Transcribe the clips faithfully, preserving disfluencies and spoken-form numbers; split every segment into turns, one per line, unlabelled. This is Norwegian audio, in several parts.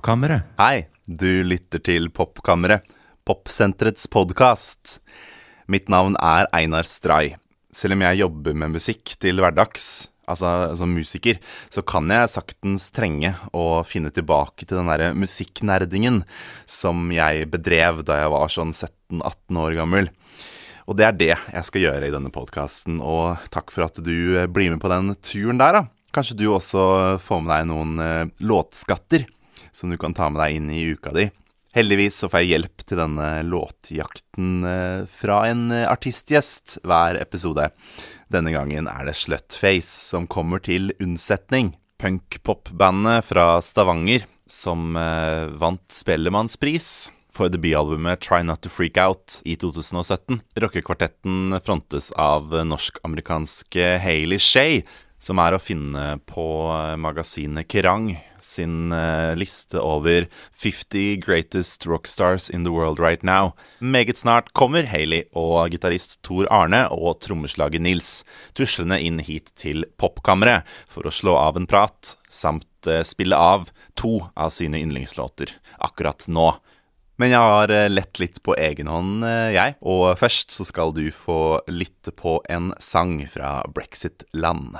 Popkammeret.
Hei, du lytter til Popkammeret, Popsenterets podcast. Mitt navn er Einar Stray. Selv om jeg jobber med musikk til hverdags, altså som musiker, så kan jeg saktens trenge å finne tilbake til den der musikknerdingen som jeg bedrev da jeg var sånn sytten atten år gammel. Og det er det jeg skal gjøre i denne podcasten, og takk for at du blir med på den turen der da. Kanskje du også får med deg noen uh, låtskatter som du kan ta med deg inn i uka di. Heldigvis så får jeg hjelp til denne låtjakten uh, fra en uh, artistgjest hver episode. Denne gangen er det Slutface som kommer til unnsetning. Punk-pop-bandet fra Stavanger som uh, vant Spellemannspris for debutalbumet Try Not To Freak Out i to tusen og sytten. Rockekvartetten frontes av norsk-amerikanske Hailey Shay, som er å finne på magasinet Kerrang sin uh, liste over fifty greatest rockstars in the world right now. Meget snart kommer Hailey og gitarist Tor Arne og trommeslager Nils tuslende inn hit til Popkammeret for å slå av en prat, samt uh, spille av to av sine yndlingslåter akkurat nå. Men jeg har lett litt på egen hånd, jeg. Og først så skal du få lytte på en sang fra Brexit-land.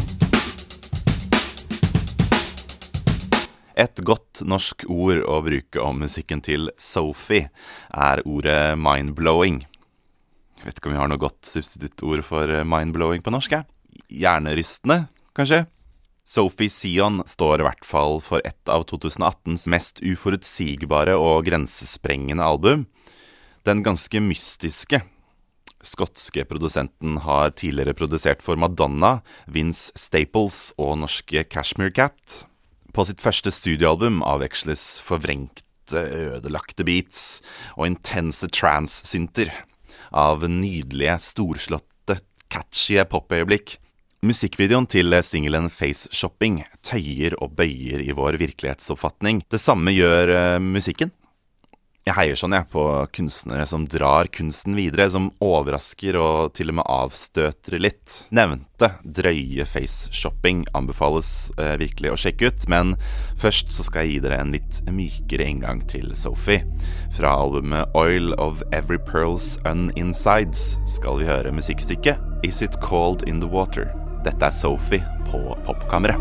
Et godt norsk ord å bruke om musikken til Sophie er ordet mindblowing. Jeg vet ikke om vi har noe godt substituttord for mindblowing på norsk, jeg. Hjernerystende, kanskje? Sophie Sion står i hvert fall for et av to tusen attens mest uforutsigbare og grensesprengende album. Den ganske mystiske skotske produsenten har tidligere produsert for Madonna, Vince Staples og norske Cashmere Cat. På sitt første studioalbum avveksles forvrengte, ødelagte beats og intense trance-synter av nydelige, storslåtte, catchy popøyeblikk. Musikkvideoen til singelen Face Shopping tøyer og bøyer i vår virkelighetsoppfatning. Det samme gjør uh, musikken. Jeg heier sånn jeg på kunstnere som drar kunsten videre, som overrasker og til og med avstøter litt. Nevnte drøye Face Shopping anbefales uh, virkelig å sjekke ut, men først så skal jeg gi dere en litt mykere inngang til Sophie. Fra albumet Oil of Every Pearl's Uninsides skal vi høre musikkstykket Is It Cold in the Water? Dette er Sophie på Popkammeret.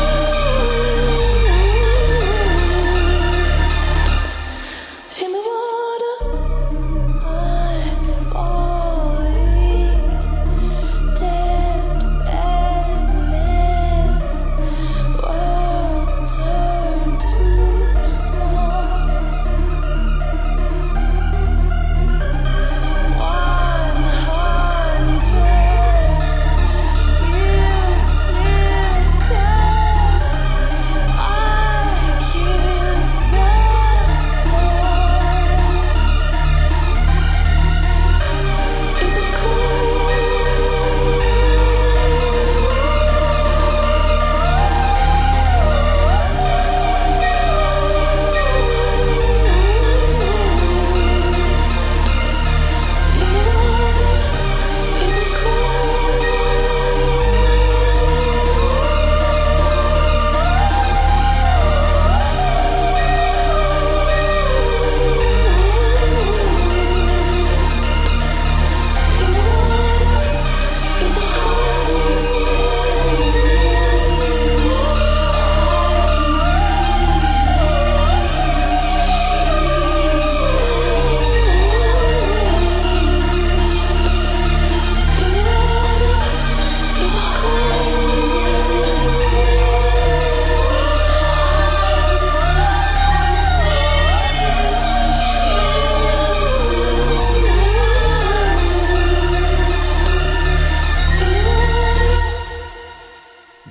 In the world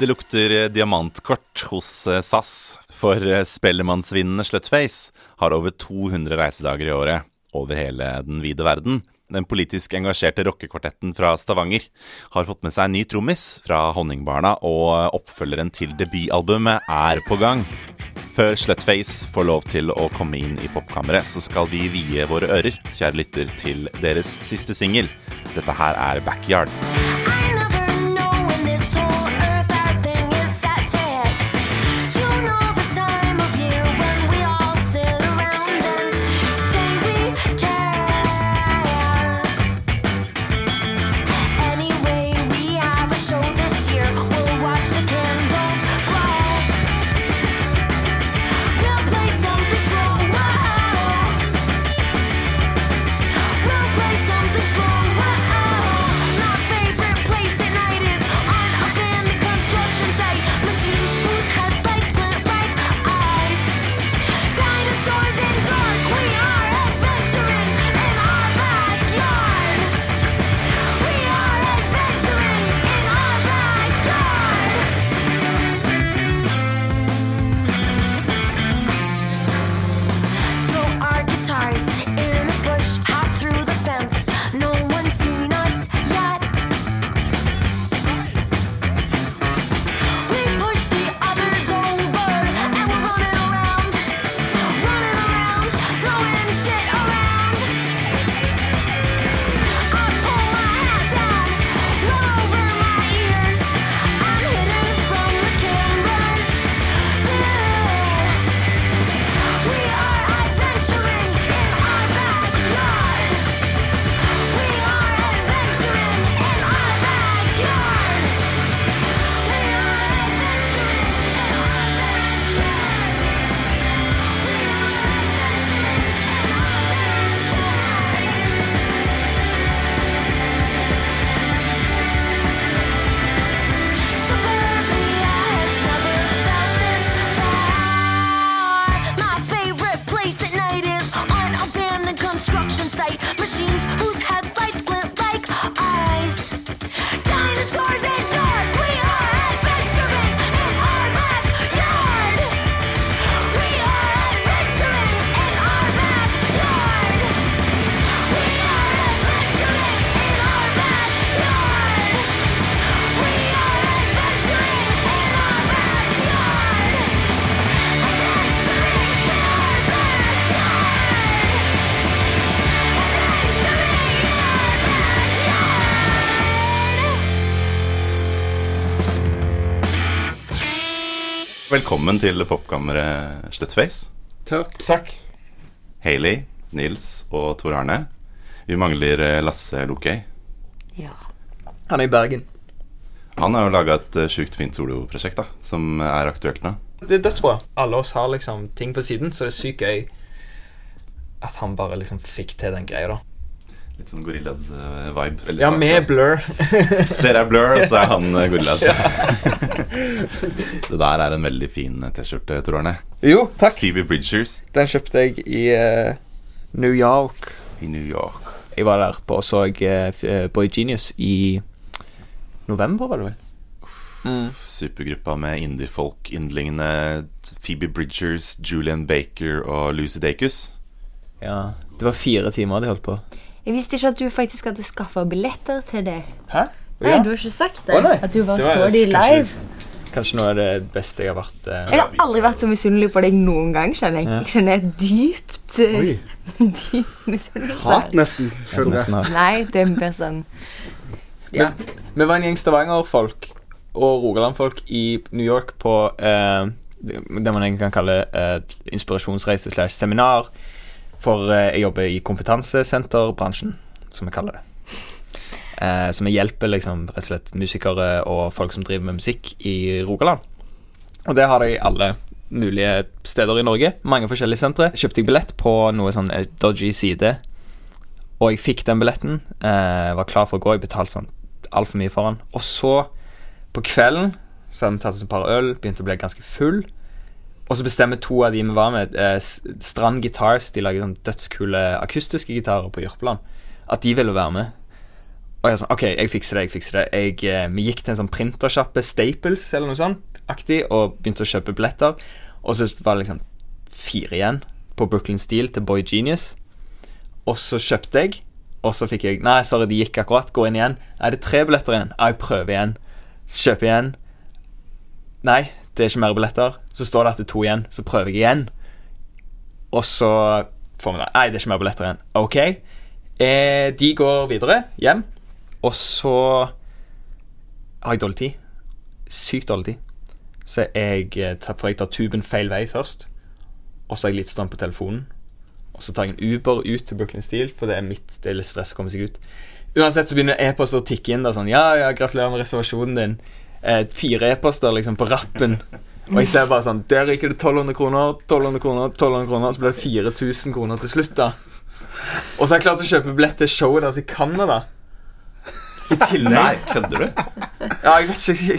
Det lukter diamantkort hos SAS, for spellemannsvinnende Slutface har over to hundre reisedager i året over hele den vide verden. Den politisk engasjerte rockekvartetten fra Stavanger har fått med seg en ny trommis fra Honningbarna, og oppfølgeren til debutalbumet er på gang. Før Slutface får lov til å komme inn i popkammeret, så skal vi vie våre ører, kjære lytter, til deres siste single. Dette her er Backyard. Velkommen til popkammeret Slutface.
Takk. Takk.
Hailey, Nils og Tor Arne. Vi mangler Lasse Lokøy.
Ja. Han er i Bergen.
Han har jo laget et sjukt fint soloprosjekt da, som er aktuelt nå.
Det er dødsbra. Alle oss har liksom ting på siden, så det er sykt gøy at han bare liksom fikk til den greia da.
Litt sånn Gorillaz uh, vibe.
Ja, med Blur.
Dere er Blur, og så er han uh, Gorillaz. Det der er en veldig fin t-skjorte, tror jeg.
Jo, takk.
Phoebe Bridgers.
Den kjøpte jeg i uh, New York.
I New York.
Jeg var der på og så uh, Boy Genius i november, var det vel?
Mm. Supergruppa med indie-folk, innliggende Phoebe Bridgers, Julian Baker og Lucy Dacus.
Ja, det var fire timer de holdt på.
Jeg visste ikke at du faktisk hadde skaffet billetter til det.
Hæ?
Nei, ja. Du har ikke sagt det.
Å,
at du var,
var
så de live.
Kanskje, kanskje noe av det beste jeg har vært uh,
Jeg har aldri vært så misunnelig på deg noen gang, skjønner jeg. Ja. Jeg skjønner dypt uh, dypt misunnelse.
Hat nesten, føler jeg.
Nei, det er mer sånn
ja. Vi var en gjeng Stavanger-folk og Rogaland-folk i New York på uh, det man egentlig kan kalle uh, inspirasjonsreise slash seminar. For uh, jeg jobber i kompetansesenterbransjen, som vi kaller det. Uh, så vi hjelper liksom, rett og slett musikere og folk som driver med musikk i Rogaland. Og det har de alle mulige steder i Norge. Mange forskjellige sentre. Kjøpte jeg billett på noe sånn dodgy side. Og jeg fikk den billetten. Uh, var klar for å gå. Jeg betalte sånn alt for mye for den. Og så på kvelden så hadde vi tatt oss et par øl, begynte å bli ganske full. Og så bestemmer to av de vi var med, eh, Strand Guitars, de lager sånn dødskule akustiske gitarer på Jørpeland, at de ville være med. Og jeg sa, ok, jeg fikser det, jeg fikser det. Jeg, eh, vi gikk til en sånn printersjappe, Staples eller noe sånt, aktig, og begynte å kjøpe billetter. Og så var det liksom fire igjen på Brooklyn Steel til Boy Genius. Og så kjøpte jeg, og så fikk jeg, nei, sorry, de gikk akkurat, gå inn igjen. Nei, det er tre billetter igjen. Ja, jeg prøver igjen. Kjøper igjen. Nei, det er ikke mer billetter. Så står det at det er to igjen, så prøver jeg igjen. Og så får vi det. Nei, det er ikke mer billetter igjen. Ok. Eh, de går videre, hjem. Og så har jeg dårlig tid. Sykt dårlig tid. Så jeg tar, for jeg tar tuben feil vei først. Og så har jeg litt strøm på telefonen. Og så tar jeg en Uber ut til Brooklyn Steel, for det er mitt, det er litt stress å komme seg ut. Uansett så begynner e-poster å tikke inn da, sånn, ja, ja, gratulerer med reservasjonen din. Eh, fire e-poster liksom på rappen. Og jeg ser bare sånn, der ryker det tolv hundre kroner, tolv hundre kroner, tolv hundre kroner, så blir det fire tusen kroner til slutt da. Og så har jeg klart å kjøpe billett til showet deres i Canada. I tillegg.
Nei, kødder du?
Ja, jeg vet ikke.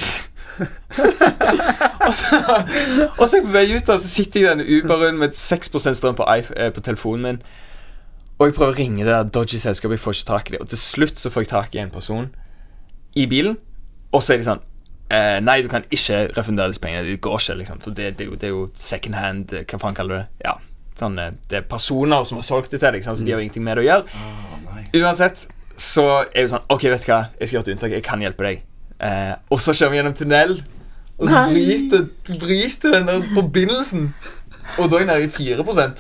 og, så, og så er jeg på vei ut da, så sitter jeg i denne Uberen med seks prosent strøm på, på telefonen min. Og jeg prøver å ringe det der dodgy selskapet, jeg får ikke tak i det. Og til slutt så får jeg tak i en person i bilen, og så er de sånn, Eh, nei, du kan ikke refundere disse pengene. Det går ikke, liksom. For det, det, er jo, det er jo second hand. Hva faen kaller du det? Ja, sånn, det er personer som har solgt det til deg, så de har jo ingenting med det å gjøre. oh, Uansett, så er jo sånn, ok, vet du hva, jeg skal gjøre et unntak, jeg kan hjelpe deg. eh, Og så kjører vi gjennom tunnel, og så bryter, bryter den der forbindelsen. Og da er jeg nede i fire prosent.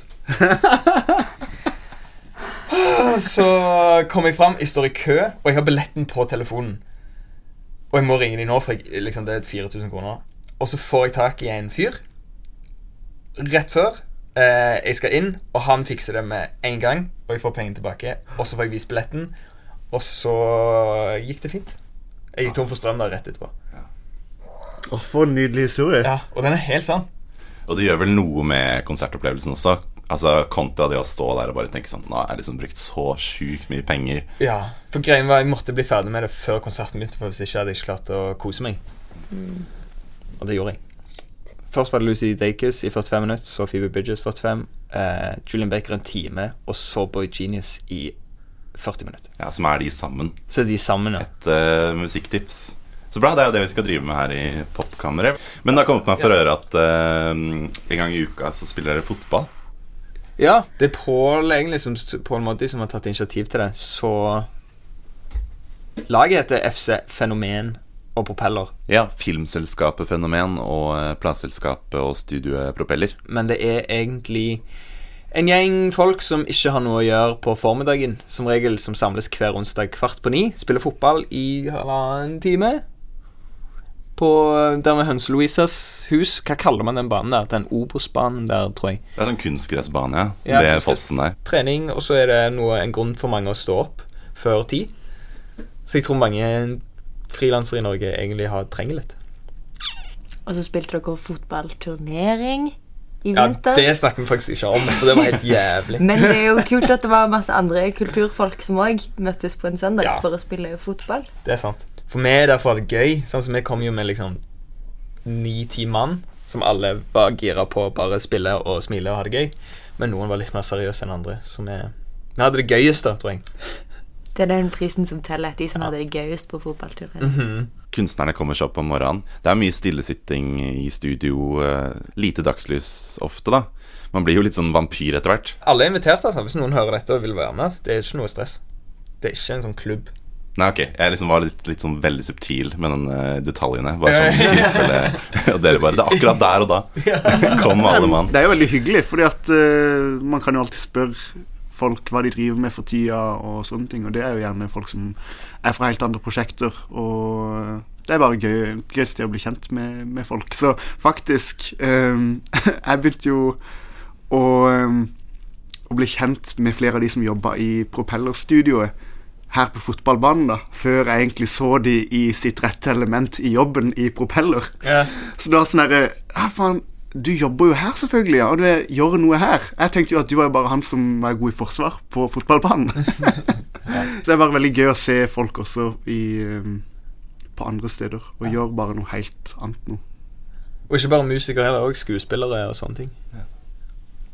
Så kommer jeg frem, jeg står i kø, og jeg har billetten på telefonen. Og jeg må ringe de nå, for jeg, liksom, det er fire tusen kroner. Og så får jeg tak i en fyr rett før eh, jeg skal inn, og han fikser det med en gang, og jeg får pengene tilbake. Og så får jeg vist billetten, og så gikk det fint. Jeg gikk tom for strøm der rett etterpå.
Åh, oh, for en nydelig historie.
Ja, og den er helt sann.
Og det gjør vel noe med konsertopplevelsen også. Altså kontra det å stå der og bare tenke sånn, nå har jeg liksom brukt så sykt mye penger.
Ja, for greien var jeg måtte bli ferdig med det før konserten begynte, for hvis ikke hadde jeg ikke klart å kose meg. mm. Og det gjorde jeg. Først var det Lucy Dacus i førtifem minutter, så Phoebe Bridgers førtifem, eh, Julian Baker en time, og så Boy Genius i førti minutter.
Ja, som er de sammen.
Så er de sammen, ja.
Et uh, musikktips. Så bra, det er jo det vi skal drive med her i Popkammeret. Men det har kommet meg for å høre at uh, en gang i uka så spiller dere fotball.
Ja, det er Paul egentlig som, Paul Moddi som har tatt initiativ til det. Så laget heter F C Fenomen og Propeller.
Ja, filmselskapet Fenomen og uh, plateselskapet og studioet Propeller. Men
det er egentlig en gjeng folk som ikke har noe å gjøre på formiddagen, som regel, som samles hver onsdag kvart på ni, spiller fotball i halvannen time på der med Høns Louisas hus. Hva kaller man den banen der? Den Obos-banen der, tror jeg.
Det er sånn kunstgressbane, ja,
ja
ved
kunstgress.
fossen der.
Trening, og så er det noe, en grunn for mange å stå opp før ti. Så jeg tror mange frilansere i Norge egentlig har trenger litt.
Og så spilte dere fotballturnering i
Ja,
vinter.
det snakker vi faktisk ikke om, for det var helt jævlig.
Men det er jo kult at det var masse andre kulturfolk som også møttes på en søndag
Ja.
for å spille fotball.
Det er sant. For meg derfor var det gøy. Sånn som vi kom jo med liksom ni-ti mann, som alle var gira på å bare spille og smile og ha det gøy. Men noen var litt mer seriøse enn andre. Så vi, vi hadde det gøyest da, tror jeg.
Det er den prisen som teller, de som hadde det gøyest på fotballturen.
Mhm.
Kunstnerne kommer seg opp om morgenen. Det er mye stillesitting i studio, uh, lite dagslys ofte da. Man blir jo litt sånn vampyr etter hvert.
Alle er invitert, altså. Hvis noen hører dette og vil være med, det er ikke noe stress. Det er ikke en sånn klubb.
Nei, ok, jeg liksom var litt, litt sånn veldig subtil med den uh, detaljene. Bare sånn i tilfelle. Og dere bare, det er akkurat der og da. Kom alle mann.
Det er jo veldig hyggelig, fordi at uh, man kan jo alltid spørre folk hva de driver med for tida og sånne ting, og det er jo gjerne folk som er fra helt andre prosjekter, og det er bare gøy, gøyest å bli kjent med, med folk. Så faktisk, um, jeg begynte jo å, um, å bli kjent med flere av de som jobbet i Propellerstudioet her på fotballbanen da, før jeg egentlig så de i sitt rette element i jobben i Propeller.
Ja.
Så da sånn der, ja faen, du jobber jo her selvfølgelig, ja, og du er, gjør noe her. Jeg tenkte jo at du var jo bare han som var god i forsvar på fotballbanen. Så det er bare veldig gøy å se folk også i, um, på andre steder, og ja. Gjør bare noe helt annet nå.
Og ikke bare musikere heller, også skuespillere og sånne ting. Ja.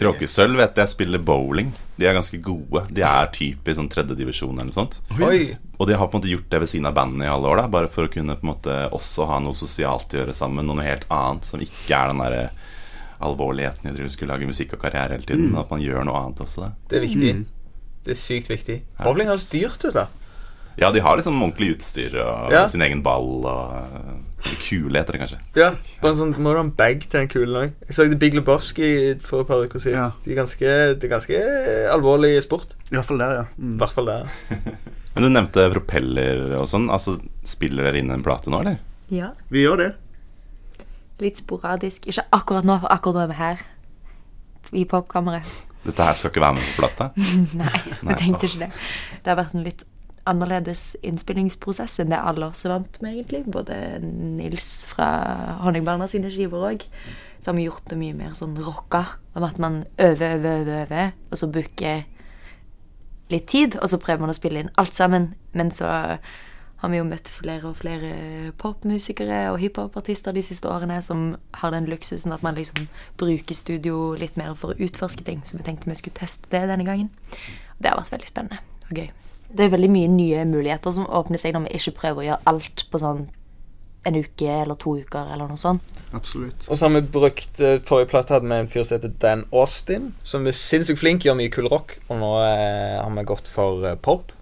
Kråkesølv vet jeg spiller bowling. De er ganske gode. De er typ i sånn tredje divisjon eller noe sånt.
Oi.
Og de har på en måte gjort det ved siden av bandene i alle år da, bare for å kunne på en måte også ha noe sosialt å gjøre sammen, og noe helt annet som ikke er den der alvorligheten i at du skulle lage musikk og karriere hele tiden, mm. at man gjør noe annet også da.
Det er viktig. Mm. Det er sykt viktig. Bowling har styrt ut da.
Ja, de har liksom ordentlig utstyr og ja. Sin egen ball og kule heter det kanskje.
Ja, og en sånn, må du ha en bag til den kulen også. Jeg så det Big Lebowski for et par uker siden. Ja. De er ganske, det er ganske alvorlig sport.
I hvert fall der, ja.
Mm. I hvert fall der.
Men du nevnte propeller og sånn. Altså, spiller dere inn en plate nå, eller?
Ja.
Vi gjør det.
Litt sporadisk. Ikke akkurat nå, for akkurat nå er vi her. I popkammeret.
Dette her skal ikke være med på plata?
Nei, jeg tenkte ikke det. Det har vært en litt annerledes innspillingsprosess enn det alle også vant med egentlig. Både Nils fra Honningbarna sine skiver også. Så har vi gjort det mye mer sånn rocka. Om at man øver, øver, øver, øver, og så booker litt tid, og så prøver man å spille inn alt sammen. Men så har vi jo møtt flere og flere popmusikere og hiphop-artister de siste årene som har den luksusen at man liksom bruker studio litt mer for å utforske ting, så vi tenkte vi skulle teste det denne gangen. Det har vært veldig spennende og gøy. Det er veldig mye nye muligheter som åpner seg når vi ikke prøver å gjøre alt på sånn en uke eller to uker eller noe sånt.
Absolutt.
Og så har vi brukt, forrige platt hadde vi en fyr som heter Dan Austin, som er sinnssykt flink, gjør mye kul rock, og nå eh, har vi gått for eh, pop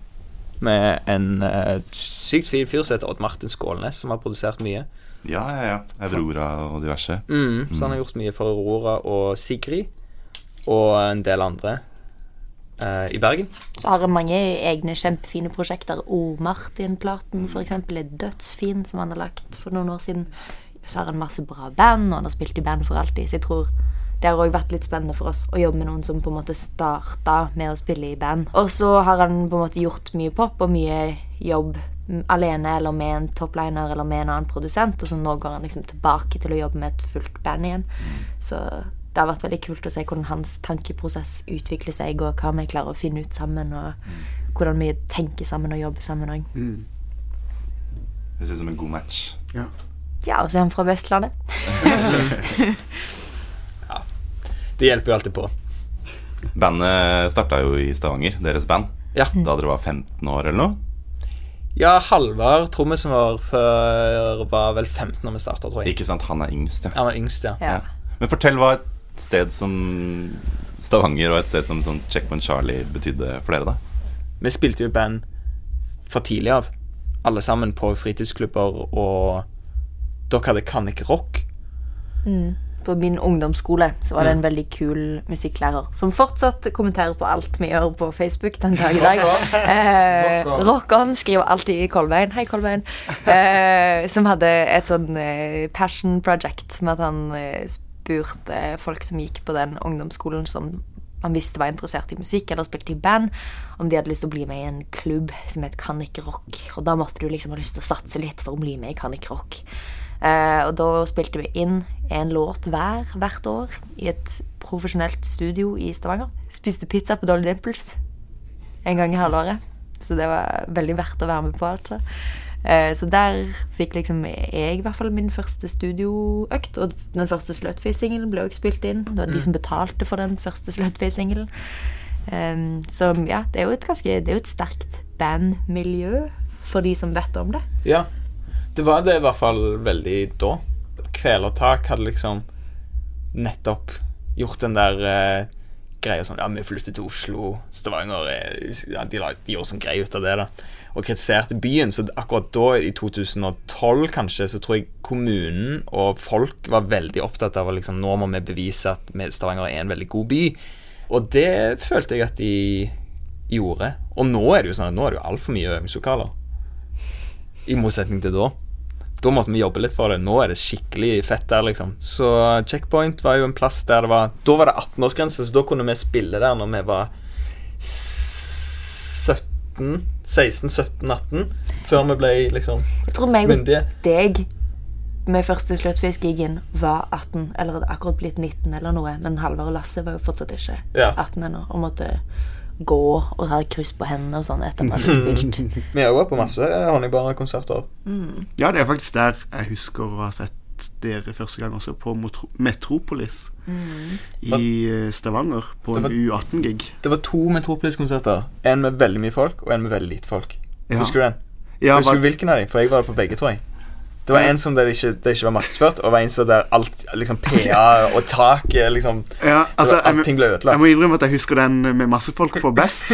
med en eh, sykt fin fyr som heter Odd Martin Skålnes, som har produsert mye.
Ja, ja, ja. Aurora og diverse.
Mm, så han har gjort mye for Aurora og Sigrid, og en del andre. Uh, i Bergen.
Så har han mange egne kjempefine prosjekter. O. Martin-platen for eksempel er dødsfin, som han har lagt for noen år siden. Så har han masse bra band, og han har spilt i band for alltid. Så jeg tror det har også vært litt spennende for oss å jobbe med noen som på en måte startet med å spille i band. Og så har han på en måte gjort mye pop og mye jobb alene eller med en topliner eller med en annen produsent, og så nå går han liksom tilbake til å jobbe med et fullt band igjen. Så det har vært veldig kult å se hvordan hans tankeprosess utvikler seg, og hva vi klarer å finne ut sammen, og mm. hvordan vi tenker sammen og jobber sammen også.
Mm. Det synes som en god match.
Ja.
Ja, og så er han fra Vestlandet.
Ja, det hjelper jo alltid på.
Bandet startet jo i Stavanger, deres band.
Ja.
Da dere var femten år eller noe?
Ja, Halvard, trommer som var før, var vel femten når vi startet, tror jeg.
Ikke sant, han er yngst, ja.
Han er yngst, ja.
Ja.
Ja. Men fortell hva et sted som Stavanger og et sted som sånn Checkpoint Charlie betydde for dere da?
Vi spilte jo band fra tidlig av, alle sammen på fritidsklubber, og dere hadde Kan ikke rock.
Mm. På min ungdomsskole så var det en veldig kul musikklærer som fortsatt kommenterer på alt vi gjør på Facebook den dag i dag. eh, Rock-on skriver alltid i Kolbein. Hei Kolbein. Eh, som hadde et sånn eh, passion project med at han eh, spurte folk som gikk på den ungdomsskolen som han visste var interessert i musikk eller spilte i band, om de hadde lyst til å bli med i en klubb som het Kan ikke rock. Og da måtte du liksom ha lyst til å satse litt for å bli med i Kan ikke rock. Eh, og da spilte vi inn en låt hver hvert år i et profesjonelt studio i Stavanger. Spiste pizza på Dolly Dimples en gang i halvåret, så det var veldig verdt å være med på, altså. Eh, så der fikk liksom jeg i hvert fall min første studioøkt, og den første Slutface-singelen ble også spilt inn. Det var de som betalte for den første Slutface-singelen. Eh, så ja, det er jo et ganske, det er jo et sterkt bandmiljø for de som vet om det.
Ja, det var det i hvert fall veldig da. Kvelertak hadde liksom nettopp gjort den der eh, greia sånn, ja, vi flyttet til Oslo, Stavanger, ja, de, de gjorde sånn grei ut av det da, og kritiserte byen. Så akkurat da, i to tusen og tolv kanskje, så tror jeg kommunen og folk var veldig opptatt av å liksom, nå må vi bevise at Stavanger er en veldig god by, og det følte jeg at de gjorde. Og nå er det jo sånn, nå er det jo alt for mye øvingslokaler, i motsetning til da. Da måtte vi jobbe litt for det. Nå er det skikkelig fett der, liksom. Så Checkpoint var jo en plass der det var, da var det atten-årsgrense, så da kunne vi spille der når vi var sytten, seksten, sytten, atten, før vi ble liksom
jeg tror meg
myndige.
Og deg med første Slutface-gigen var atten, eller hadde akkurat blitt nitten eller noe, men Halvard og Lasse var jo fortsatt ikke
ja.
atten ennå, og måtte gå og ha kryss på hendene og sånn etter man hadde spilt.
Vi har jo vært på masse Honningbarna-konserter.
Mm.
Ja, det er faktisk der jeg husker å ha sett sett dere første gang også på Motro- Metropolis
Mm.
i eh, Stavanger på
Det var-
en U atten-gig.
Det var to Metropolis-konserter. En med veldig mye folk, og en med veldig lite folk.
Ja.
Husker du den?
Ja,
Husker
var-
du hvilken av dem? For jeg var på begge, tror jeg. Det var en som der ikke, det ikke var markedsført, og var en som der alt, liksom P A og taket, liksom
ja, altså,
det var,
jeg, må-
Allting ble
jeg
ødelagt.
må innrømme at jeg husker den med masse folk på best.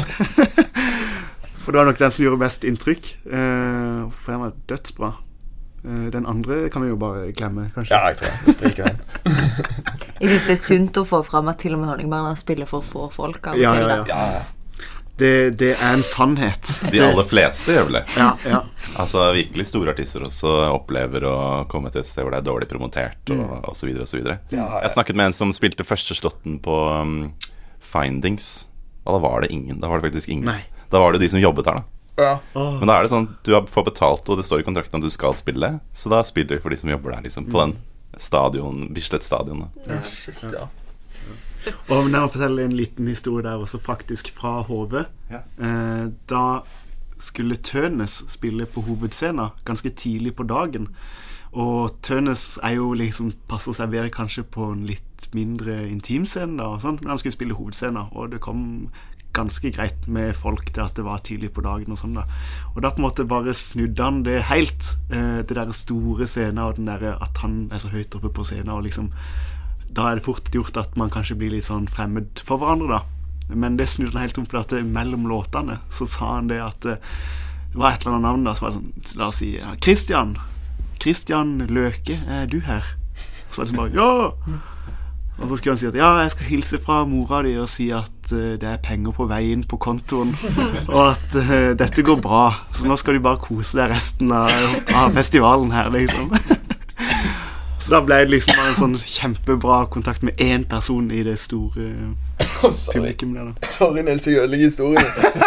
For det var nok den som gjorde best inntrykk. Eh, for den var dødsbra. Eh, den andre kan vi jo bare glemme, kanskje.
Ja, jeg tror jeg. Vi stryker den.
Jeg synes det er sunt å få frem at til og med Honningbarna spiller for få folk av og
Ja,
til.
ja,
da.
ja.
Ja, ja.
Det, det er en sannhet.
De aller fleste gjør vel det.
Ja, ja.
Altså virkelig store artister også opplever å komme til et sted hvor det er dårlig promotert og, og så videre og så videre.
Ja, ja.
Jeg snakket med en som spilte første slotten på um, Findings, og da var det ingen. Da var det faktisk ingen.
Nei.
Da var det de som jobbet her, da.
Ja.
Men da er det sånn, du har fått betalt, og det står i kontrakten at du skal spille, så da spiller du for de som jobber der, liksom, på den stadion, Bislett stadion. Da.
Ja, shit, ja.
Og jeg må fortelle en liten historie der også, faktisk fra H V.
Ja.
Eh, da skulle Tønes spille på hovedscenen ganske tidlig på dagen. Og Tønes er jo liksom passer å servere kanskje på en litt mindre intimscene da, og sånn, men han skulle spille hovedscenen, og det kom ganske greit med folk til at det var tidlig på dagen og sånn da. Og da på en måte bare snudde han det helt, eh, det der store scenen og den der at han er så høyt oppe på scenen, og liksom da er det fort gjort at man kanskje blir litt sånn fremmed for hverandre da. Men det snudde han helt om, for at det, mellom låtene så sa han det at eh, det var et eller annet navn da, så var det sånn, la oss si ja, Christian Christian Løke, er du her? Så var det sånn bare, ja! Og så skulle han si at ja, jeg skal hilse fra mora di og si at uh, det er penger på vei inn på kontoen, og at uh, dette går bra, så nå skal du bare kose deg resten av, av festivalen her, liksom. Så da ble det liksom bare en sånn kjempebra kontakt med én person i det store
Oh, sorry.
publikum der da.
Sorry, Nils, jeg ødelegger historien.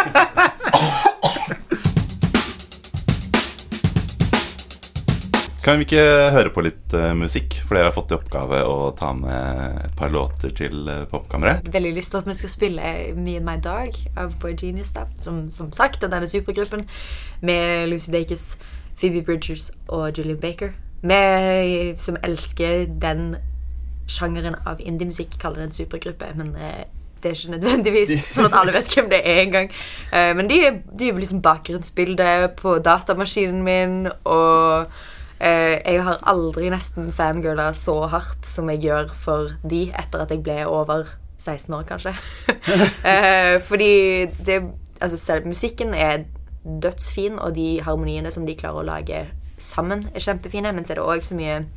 Kan vi ikke høre på litt uh, musikk? For dere har fått i oppgave å ta med et par låter til uh, popkammeret.
Veldig lyst til at vi skal spille Me and My Dog av Boy Genius da. Som, som sagt, er denne supergruppen med Lucy Dacus, Phoebe Bridgers og Julian Baker. Vi som elsker den sjangeren av indie-musikk kaller det en supergruppe, men eh, det er ikke nødvendigvis sånn at alle vet hvem det er engang. Eh, men de, de er jo liksom bakgrunnsbildet på datamaskinen min, og eh, jeg har aldri nesten fangirla så hardt som jeg gjør for de etter at jeg ble over seksten år, kanskje. eh, fordi det, altså selv musikken er dødsfin, og de harmoniene som de klarer å lage sammen er kjempefine, men så er det også så mye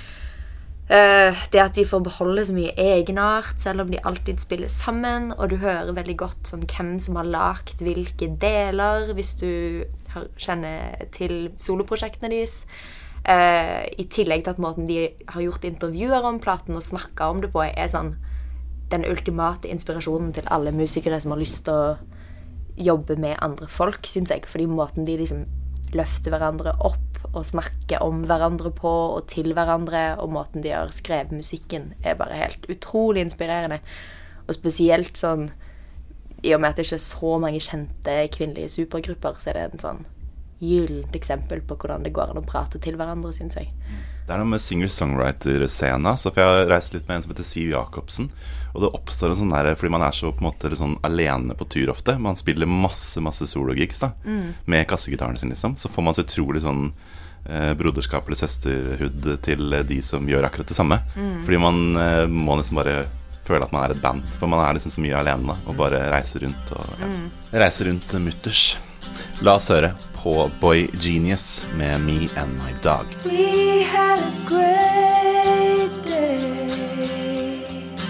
uh, det at de får beholde så mye egenart selv om de alltid spiller sammen, og du hører veldig godt sånn, hvem som har lagt hvilke deler hvis du har, kjenner til soloprosjektene deres, uh, i tillegg til at måten de har gjort intervjuer om platen og snakket om det på er sånn den ultimate inspirasjonen til alle musikere som har lyst til å jobbe med andre folk, synes jeg, fordi måten de liksom løfter hverandre opp og snakker om hverandre på og til hverandre, og måten de har skrevet musikken er bare helt utrolig inspirerende, og spesielt sånn i og med at det ikke er så mange kjente kvinnelige supergrupper, så er det en sånn gyllent eksempel på hvordan det går an å prate til hverandre, synes jeg.
Det er noe med singer-songwriter-scena, så for jeg har reist litt med en som heter Siv Jacobsen, og det oppstår en sånn der, fordi man er så på en måte sånn alene på tur ofte, man spiller masse, masse solo-gigs da, mm. med kassegitaren sin liksom, så får man så utrolig sånn eh, broderskap eller søsterhud til de som gjør akkurat det samme, mm. fordi man eh, må nesten bare føle at man er et band, for man er liksom så mye alene da, og bare reiser rundt og ja, mm. reiser rundt mutters. La oss høre på Boy Genius med Me and My Dog.
We had a great day,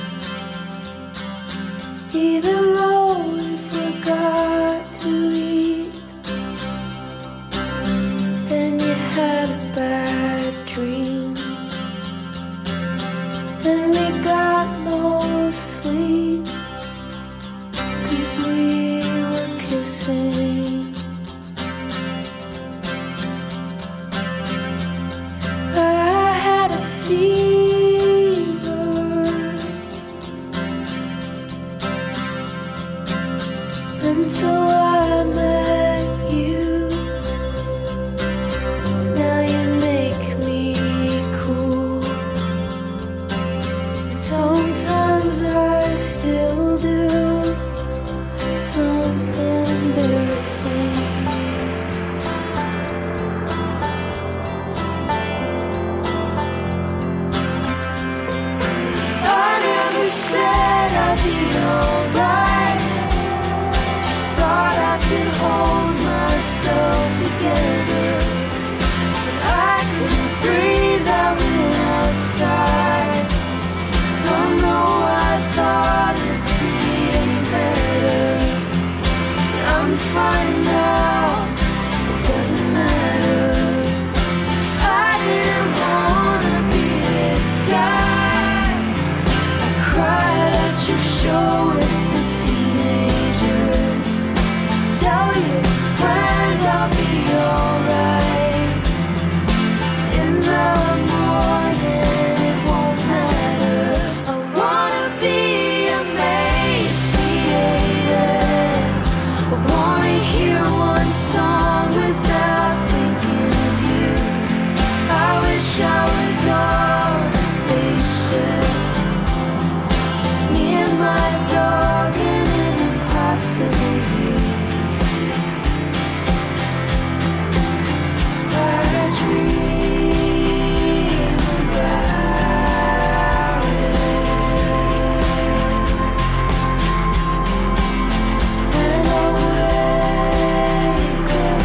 even though we forgot to eat, and you had a bad dream, and we got no sleep, 'cause we were kissing. I had a fever, until I met you. Now you make me embarrassing. I never said I'd be alright. Just thought I could hold myself together. But I couldn't breathe, I went outside. Don't know why I thought it'd be any better. But I'm fine now, it doesn't matter. I didn't wanna be this guy. I cried at your show with the teenagers. Tell your friend I'll be alright. In the morning it won't matter. I wanna be emaciated. I wanna hear one song without thinking of you. I wish I was on a spaceship, just me and my dog in an impossible view. I dream about it, and I wake up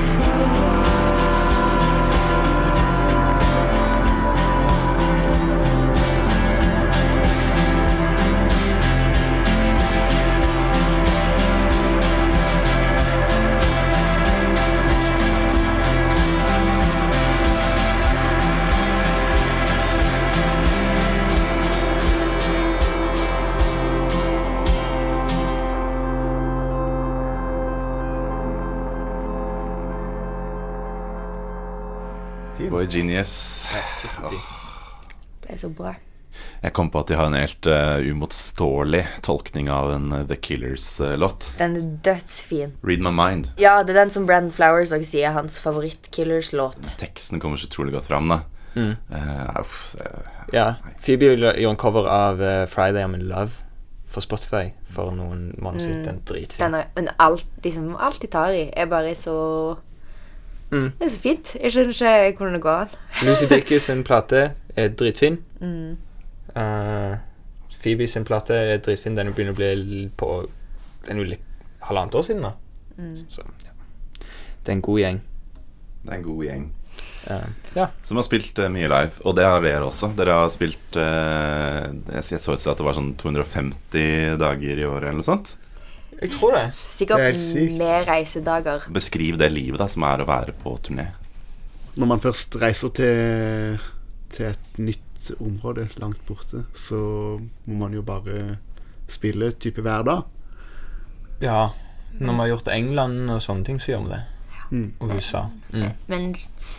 Boy Genius.
Det er så bra.
Jeg kom på at de har en helt uh, umotståelig tolkning av en uh, The Killers-låt.
Den er dødsfin.
Read My Mind.
Ja, det er den som Brandon Flowers også sier er hans favoritt-Killers-låt.
Teksten kommer så utrolig godt fram da.
Mm.
Uh, uff, uh,
Ja, Phoebe gjorde en cover av uh, Friday I'm in Love for Spotify for noen måneder siden. Den er dritfin.
Den er, men alt, liksom, alt de tar i er bare så...
Mm.
Det er så fint. Jeg skjønner ikke hvordan det går an.
Lucy Dacus sin plate er dritfin.
Mm.
Uh, Phoebe sin plate er dritfin. Den begynner å bli på... Den er jo litt halvannet år siden da.
Mm.
Så, ja. Det er en god gjeng.
Det er en god gjeng.
Uh, ja.
Som har spilt uh, mye live. Og det har dere også. Dere har spilt uh, Jeg så et sted at det var sånn to hundre og femti dager i året eller noe sånt.
Jeg tror det.
Sikkert
Det er helt sykt.
med reisedager.
Beskriv det livet da som er å være på turné.
Når man først reiser til, til et nytt område langt borte, så må man jo bare spille type hver dag.
Ja, når vi har gjort England og sånne ting, så gjør vi det.
Mm.
Og U S A. Mm.
Men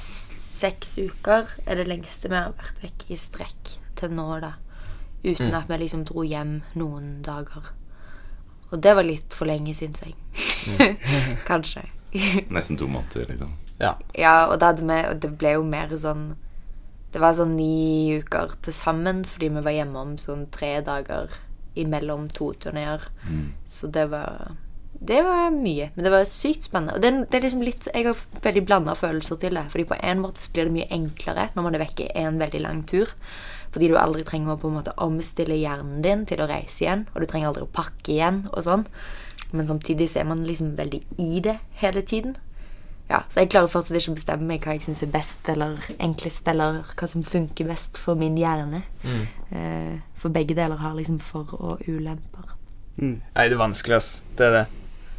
seks uker er det lengste vi har vært vekk i strekk til nå da. Uten
Mm.
at vi liksom dro hjem noen dager. Og det var litt for lenge, synes jeg. Kanskje.
Nesten to måneder liksom.
Ja.
Ja, og, da hadde vi, og det ble jo mer sånn... Det var sånn ni uker til sammen, fordi vi var hjemme om sånn tre dager imellom to turnéer.
Mm.
Så det var... Det var mye, men det var sykt spennende. Og det, det er liksom litt... Jeg har veldig blandet følelser til det, fordi på en måte så blir det mye enklere når man er vekke i en veldig lang tur. Fordi du aldri trenger å på en måte omstille hjernen din til å reise igjen, og du trenger aldri å pakke igjen og sånn. Men samtidig så er man liksom veldig i det hele tiden. Ja, så jeg klarer fortsatt ikke å bestemme meg hva jeg synes er best eller enklest, eller hva som funker best for min hjerne.
Mm.
Eh, for begge deler har liksom for- og ulemper.
Mm.
Nei, det er vanskelig, ass. Det er det.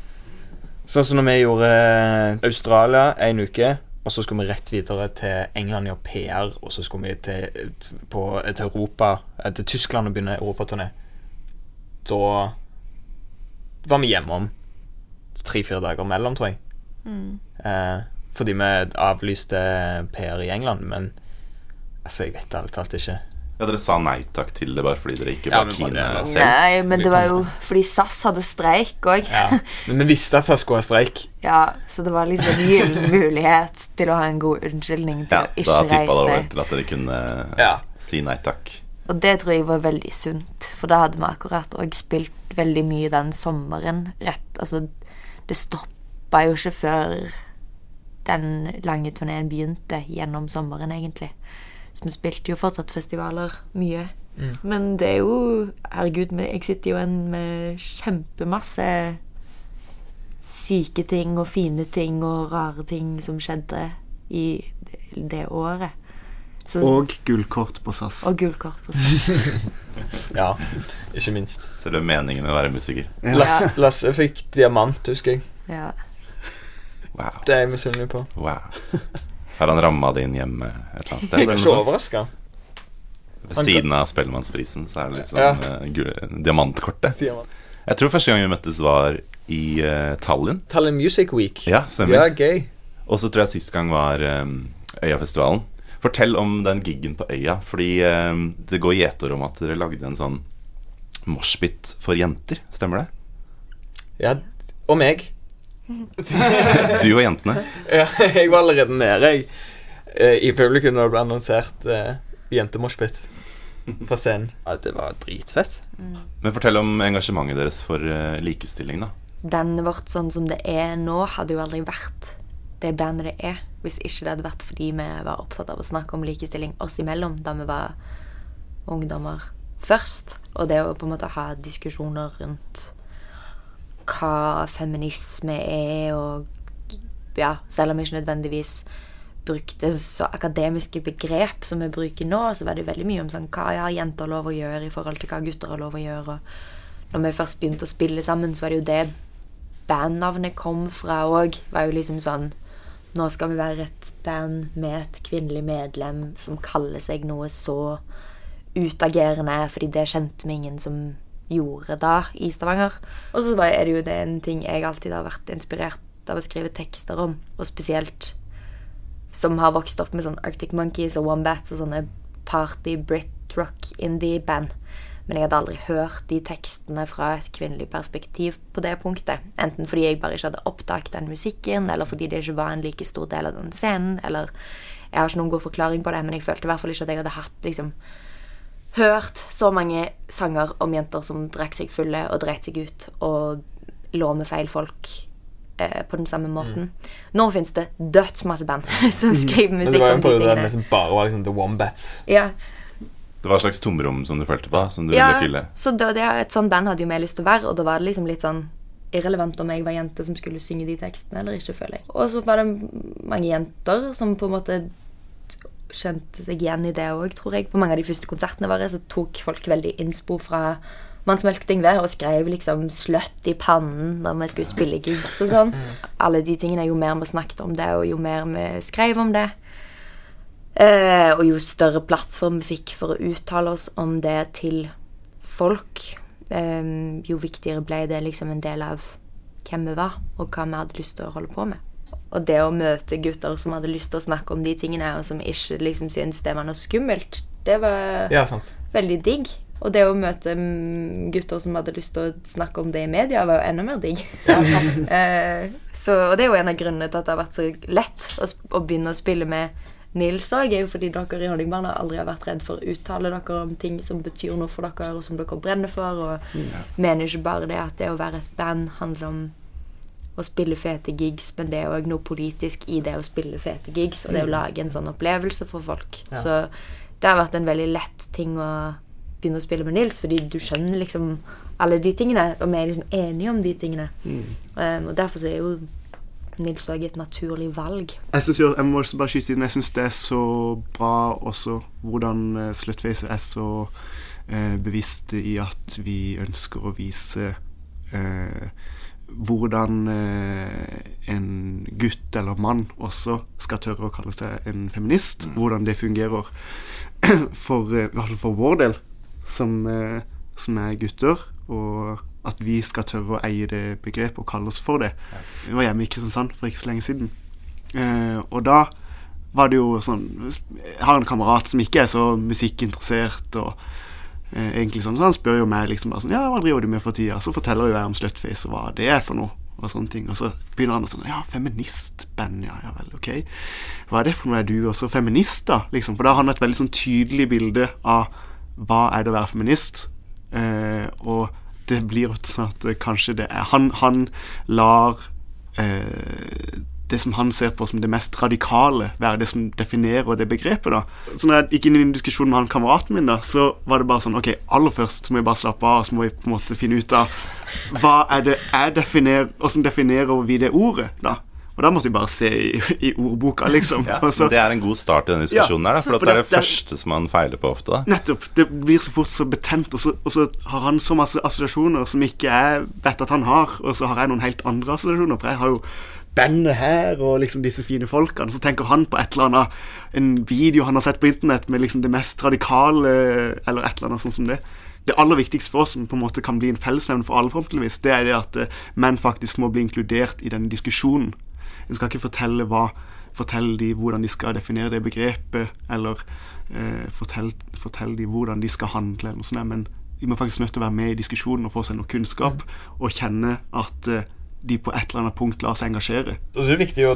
Sånn som når vi gjorde Australia en uke, og så skulle vi rett videre til England og gjøre P R, og så skulle vi til, på, til Europa, til Tyskland og begynne Europaturné. Da var vi hjemme om tre-fire dager mellom, tror jeg.
Mm.
Eh, fordi vi avlyste P R i England, men altså, jeg vet alt alt ikke.
Ja, dere sa nei takk til det bare fordi dere ikke
Ja,
var
men
kine
bare-
selv.
Nei, men det var jo fordi S A S hadde streik også.
Ja. Men vi visste at jeg skulle ha streik.
Ja, så det var liksom en gyllen mulighet til å ha en god unnskyldning til
Ja,
å
da
ikke
tippet det over
reise.
til at dere kunne
Ja.
si nei takk.
Og det tror jeg var veldig sunt, for da hadde vi akkurat også spilt veldig mye den sommeren rett, altså det stoppa jo ikke før den lange turneen begynte gjennom sommeren, egentlig. Så vi spilte jo fortsatt festivaler mye. Mm. Men det er jo, herregud, jeg sitter jo en med kjempemasse syke ting og fine ting og rare ting som skjedde i det året. Så,
og gullkort på S A S.
Og gullkort på S A S.
Ja, ikke minst.
Så det er meningen med å være musiker.
Ja. Lasse, Lasse fikk diamant, husker jeg.
Ja.
Wow.
Det er jeg misunnelig på.
Wow. Har han rammet det inn hjemme et eller annet sted?
Jeg er så overrasket.
Ved siden av Spellemannsprisen så er det litt sånn ja. uh, diamantkortet. Diamant. Jeg tror første gang vi møttes var i uh, Tallinn.
Tallinn Music Week.
Ja, stemmer.
Ja, gøy.
Og så tror jeg sist gang var um, Øyafestivalen. Fortell om den giggen på Øya, fordi um, det går gjetord om at dere lagde en sånn moshpit for jenter, stemmer det?
Ja, og meg.
Du og jentene?
Ja, jeg var allerede nede jeg, i publikum når det ble annonsert uh, jentemoshpit fra scenen. Ja, det var dritfett.
Mm.
Men fortell om engasjementet deres for uh, likestilling da.
Bandet vårt sånn som det er nå hadde jo aldri vært det bandet det er, hvis ikke det hadde vært fordi vi var opptatt av å snakke om likestilling oss imellom, da vi var ungdommer først, og det å på en måte ha diskusjoner rundt hva feminisme er, og ja, selv om vi ikke nødvendigvis brukte så akademiske begrep som vi bruker nå, så var det veldig mye om sånn, hva har jenter lov å gjøre i forhold til hva gutter har lov å gjøre, og når vi først begynte å spille sammen, så var det jo det bandnavnet kom fra, og var jo liksom sånn, nå skal vi være et band med et kvinnelig medlem som kaller seg noe så utagerende, fordi det kjente vi ingen som gjorde da i Stavanger. Og så er det jo det en ting jeg alltid har vært inspirert av å skrive tekster om, og spesielt som har vokst opp med sånn Arctic Monkeys og Wombats og sånne party Brit rock indie band. Men jeg hadde aldri hørt de tekstene fra et kvinnelig perspektiv på det punktet. Enten fordi jeg bare ikke hadde oppdaget den musikken, eller fordi det ikke var en like stor del av den scenen, eller jeg har ikke noen god forklaring på det, men jeg følte i hvert fall ikke at jeg hadde hatt liksom hørt så mange sanger om jenter som drekk seg fulle og dreit seg ut og lå med feil folk eh, på den samme måten. Mm. Nå finnes det dødsmasse band som skriver musikk om de tingene. Men det var jo på det der som
bare var liksom The Wombats.
Ja.
Det var et slags tomrom som du følte på, som du
ja,
ville fylle.
Ja, så det, det, et sånt band hadde jo mer lyst til å være, og da var det liksom litt sånn irrelevant om jeg var jente som skulle synge de tekstene, eller ikke, føler jeg. Og så var det mange jenter som på en måte kjente seg igjen i det også, tror jeg. På mange av de første konsertene våre så tok folk veldig innspo fra Mannsmelk Yngve og skrev liksom sløtt i pannen når vi skulle spille gigs og sånn. Alle de tingene, jo mer vi snakket om det, og jo mer vi skrev om det, Uh, og jo større plattform vi fikk for å uttale oss om det til folk, um, jo viktigere ble det liksom en del av hvem vi var, og hva vi hadde lyst til å holde på med. Og det å møte gutter som hadde lyst til å snakke om de tingene, og som ikke liksom syntes det var noe skummelt, det var
ja, sant.
Veldig digg. Og det å møte gutter som hadde lyst til å snakke om det i media, var jo enda mer digg. Ja, sant. uh, så, og det er jo en av grunnene til at det har vært så lett å, å begynne å spille med Nils òg, er jo fordi dere i Honningbarna aldri har vært redd for å uttale dere om ting som betyr noe for dere, og som dere brenner for, og ja. Mener ikke bare det at det å være et band handler om å spille fete gigs, men det er jo noe politisk i det å spille fete gigs, og det å lage en sånn opplevelse for folk. Ja. Så det har vært en veldig lett ting å begynne å spille med Nils, fordi du skjønner liksom alle de tingene, og vi er liksom enige om de tingene. Mm. Um, og derfor så er jo Nils også et naturlig valg.
Jeg, synes jo, jeg må bare skyte inn, jeg synes det er så bra også hvordan uh, Slutface er så uh, bevisst i at vi ønsker å vise uh, hvordan uh, en gutt eller mann også skal tørre å kalle seg en feminist, mm. hvordan det fungerer for, uh, i hvert fall for vår del som, uh, som er gutter, og at vi skal tørre å eie det begrepet og kalle oss for det. Vi var hjemme i Kristiansand for ikke så lenge siden. Eh, og da var det jo sånn, jeg har en kamerat som ikke er så musikkinteressert, og eh, egentlig sånn, så han spør jo meg liksom bare sånn, ja, hva driver du med for tida? Så forteller jo jeg om Slutface og hva det er for noe, og sånne ting. Og så begynner han å sånn, ja, feministband, ja, ja vel, ok. Hva er det for noe, er du også feminist da? Liksom, for da har han et veldig sånn tydelig bilde av hva er det å være feminist, eh, og det blir sånn at kanskje det er han, han lar eh, det som han ser på som det mest radikale, være det som definerer det begrepet da. Så når jeg gikk inn i en diskusjon med han kameraten min da, så var det bare sånn, ok, aller først så må jeg bare slappe av, så må jeg på en måte finne ut av hva er det jeg definerer, hvordan definerer vi det ordet da. Og da måtte jeg bare se i, i ordboka, liksom.
Ja,
så,
det er en god start i denne diskusjonen
ja,
her, da, for,
for
det er det,
det, det
første som man feiler på ofte. Da.
Nettopp. Det blir så fort så betent, og så, og så har han så masse assosiasjoner som ikke jeg vet at han har, og så har jeg noen helt andre assosiasjoner, for jeg har jo bandet her, og liksom disse fine folkene, så tenker han på et eller annet, en video han har sett på internett med liksom det mest radikale, eller et eller annet sånn som det. Det aller viktigste for oss, som på en måte kan bli en fellesnevn for alle forhåpentligvis, det er det at uh, menn faktisk må bli inkludert i denne diskusjonen. En skal ikke fortelle hva, fortelle de hvordan de skal definere det begrepet, eller uh, fortelle, fortelle de hvordan de skal handle, eller noe sånt, men de må faktisk nødt til å være med i diskusjonen og få seg noe kunnskap, mm. og kjenne at uh, de på et eller annet punkt lar seg engasjere.
Og så er det viktig å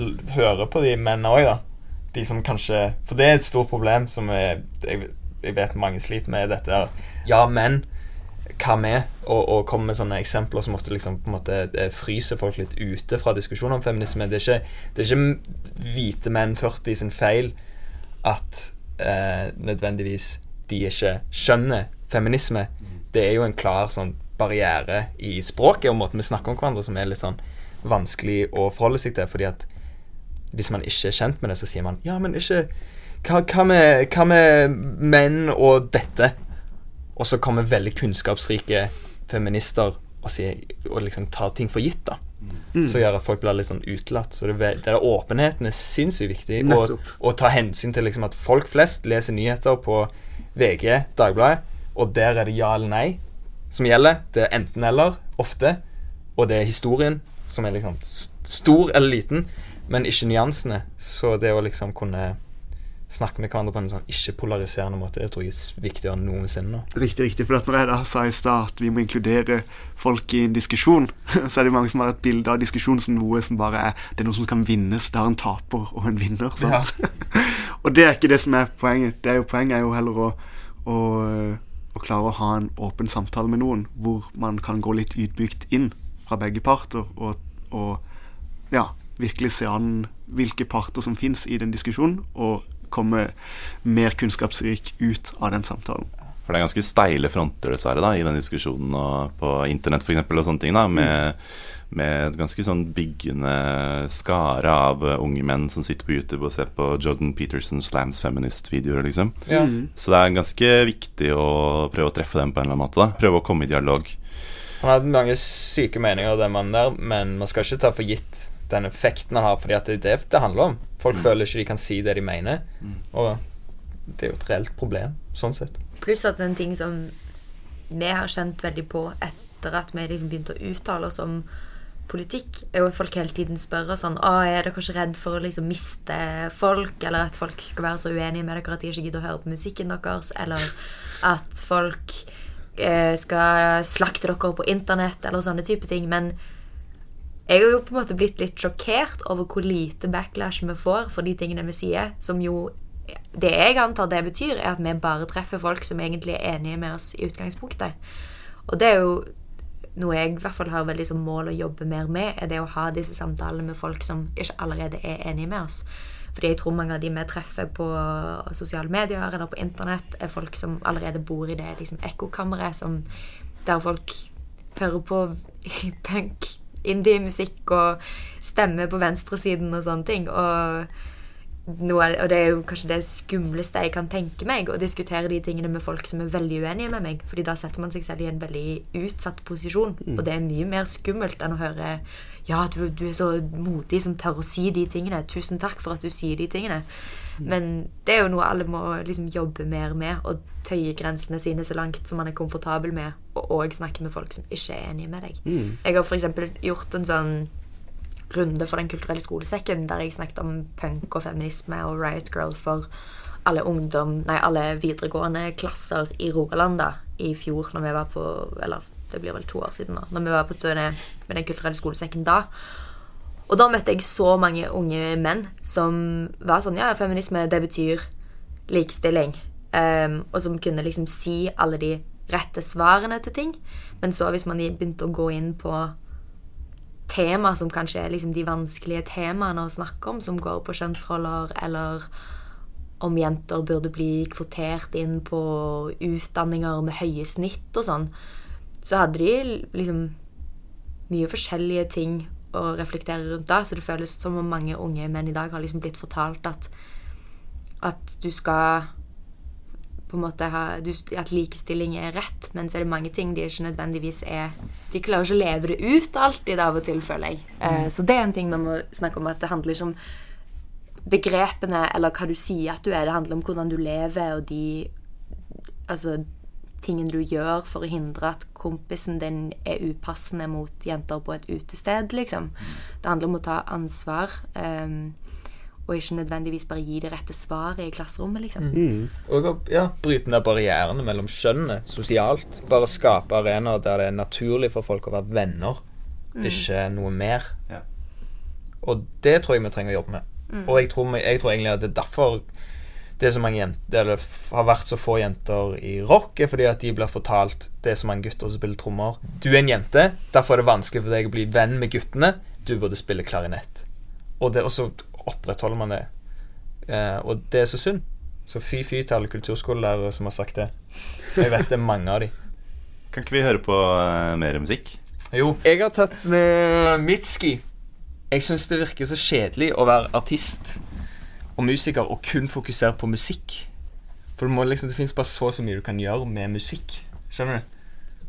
høre på de mennene også, da. De som kanskje, for det er et stort problem som er, jeg, jeg vet mange sliter med dette her. Ja, men hva med? Og, og komme med sånne eksempler som ofte liksom på en måte fryser folk litt ute fra diskusjoner om feminisme. Det er ikke, det er ikke hvite menn førti sin feil at eh, nødvendigvis de ikke skjønner feminisme. Det er jo en klar sånn barriere i språket og måten vi snakker om hverandre som er litt sånn vanskelig å forholde seg til, fordi at hvis man ikke er kjent med det, så sier man ja, men ikke hva, hva, med, hva med menn og dette? Og så kommer veldig kunnskapsrike feminister og, sier, og liksom tar ting for gitt da, mm. så gjør at folk blir litt sånn utelatt. Så det, det der åpenheten er sinnssykt viktig, og, og ta hensyn til liksom at folk flest leser nyheter på V G, Dagbladet, og der er det ja eller nei som gjelder. Det er enten eller, ofte, og det er historien som er liksom stor eller liten, men ikke nyansene. Så det å liksom kunne snakke med hverandre på en sånn ikke-polariserende måte, det tror jeg er viktigere enn noensinne nå.
Riktig, riktig, for når jeg da sa i start at vi må inkludere folk i en diskusjon, så er det mange som har et bilde av diskusjon som noe som bare er, det er noe som kan vinnes, det er en taper og en vinner, sant? Ja. Og det er ikke det som er poenget. Det er jo, poenget er jo heller å, å, å klare å ha en åpen samtale med noen, hvor man kan gå litt ydmykt inn fra begge parter, og, og ja, virkelig se an hvilke parter som finnes i den diskusjonen, og komme mer kunnskapsrik ut av den samtalen.
For det er ganske steile fronter dessverre da, i den diskusjonen og på internett for eksempel og sånne ting da, med, med et ganske sånn byggende skare av unge menn som sitter på YouTube og ser på Jordan Peterson slams feminist-videoer liksom. Ja. Så det er ganske viktig å prøve å treffe dem på en eller annen måte da, prøve å komme i dialog.
Han hadde mange syke meninger den mannen der, men man skal ikke ta for gitt den effekten han har, fordi at det er det det handler om. Folk mm. føler ikke de kan si det de mener, mm. og det er jo et reelt problem, sånn sett.
Pluss at en ting som vi har kjent veldig på etter at vi liksom begynte å uttale oss om politikk, er jo at folk hele tiden spør oss sånn, «Åh, er dere kanskje redd for å liksom miste folk, eller at folk skal være så uenige med dere at de ikke gidder å høre på musikken deres, eller at folk eh, skal slakte dere på internett, eller sånne type ting», men jeg har jo på en måte blitt litt sjokkert over hvor lite backlash vi får for de tingene vi sier, som jo, det jeg antar det betyr, er at vi bare treffer folk som egentlig er enige med oss i utgangspunktet. Og det er jo noe jeg i hvert fall har veldig som mål å jobbe mer med, er det å ha disse samtalene med folk som ikke allerede er enige med oss. Fordi jeg tror mange av de vi treffer på sosiale medier eller på internett, er folk som allerede bor i det liksom ekkokammeret, som der folk hører på punk, indie-musikk og stemme på venstresiden og sånne ting, og, noe, og det er jo kanskje det skumleste jeg kan tenke meg, å diskutere de tingene med folk som er veldig uenige med meg, fordi da setter man seg selv i en veldig utsatt posisjon, mm. og det er mye mer skummelt enn å høre ja, du, du er så modig som tør å si de tingene, tusen takk for at du sier de tingene, mm. men det er jo noe alle må liksom jobbe mer med, og tøye grensene sine så langt som man er komfortabel med, og også snakke med folk som ikke er enige med deg. Mm. Jeg har for eksempel gjort en sånn runde for Den kulturelle skolesekken, der jeg snakket om punk og feminisme og Riot Girl for alle ungdom, nei, alle videregående klasser i Rogaland da, i fjor når vi var på, eller det blir vel to år siden da, når vi var på turné med Den kulturelle skolesekken da. Og da møtte jeg så mange unge menn som var sånn, ja, feminisme, det betyr likestilling. Um, og som kunne liksom si alle de rette svarene til ting. Men så hvis man begynte å gå inn på tema som kanskje er liksom de vanskelige temaene å snakke om, som går på kjønnsroller, eller om jenter burde bli kvotert inn på utdanninger med høye snitt og sånn, så hadde de liksom mye forskjellige ting å reflektere rundt da, så det føles som om mange unge menn i dag har liksom blitt fortalt at, at du skal på en måte ha, du, at likestilling er rett, men så er det mange ting de ikke nødvendigvis er, de klarer ikke å leve det ut alltid av og til, føler jeg. Eh, så det er en ting man må snakke om, at det handler ikke om begrepene, eller hva du sier at du er, det handler om hvordan du lever, og de altså, tingene du gjør for å hindre at kompisen din er upassende mot jenter på et utested, liksom. Det handler om å ta ansvar, um, og ikke nødvendigvis bare gi det rette svaret i klasserommet, liksom.
Mm. Og ja, bryte ned barrierene mellom kjønnene, sosialt. Bare skape arenaer der det er naturlig for folk å være venner, mm. ikke noe mer.
Ja.
Og det tror jeg vi trenger å jobbe med. Mm. Og jeg tror, jeg tror egentlig at det er derfor det er så mange jenter, eller har vært så få jenter i rock, er fordi at de blir fortalt det er så mange gutter som spiller trommer. Du er en jente, derfor er det vanskelig for deg å bli venn med guttene. Du burde spille klarinett. Og, det, og så opprettholder man det. Eh, og det er så synd. Så fy fy til alle kulturskolelærere som har sagt det. Jeg vet det er mange av de.
Kan ikke vi høre på uh, mer musikk?
Jo, jeg har tatt med Mitski. Jeg synes det virker så kjedelig å være artist og musiker og kun fokusere på musikk. For det, må liksom, det finnes bare så så mye du kan gjøre med musikk. Skjønner du?